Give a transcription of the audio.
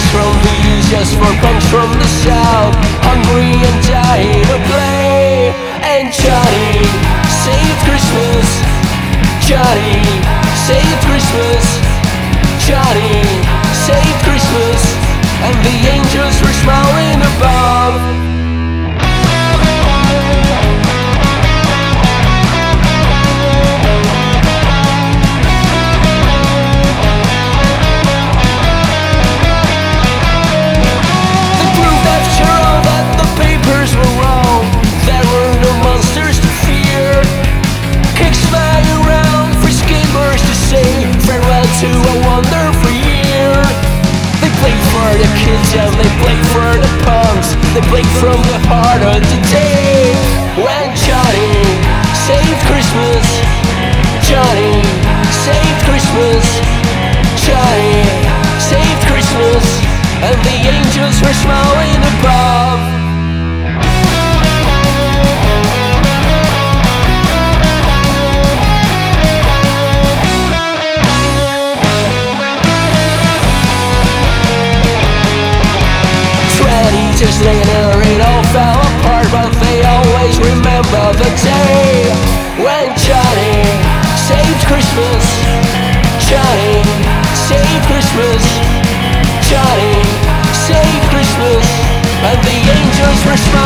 from the east, just for punks from the south, hungry and dying to play. And Johnny saved Christmas, Johnny saved Christmas, Johnny saved Christmas, and the angels were smiling above. To a wonderful year. They played for the kids and they played for the punks. They played from the heart of the day. When Johnny saved Christmas, Johnny saved Christmas, Johnny saved Christmas, and the angels were smiling above. Just laying there, it all fell apart, but they always remember the day when Johnny saved Christmas, Johnny saved Christmas, Johnny saved Christmas, and the angels were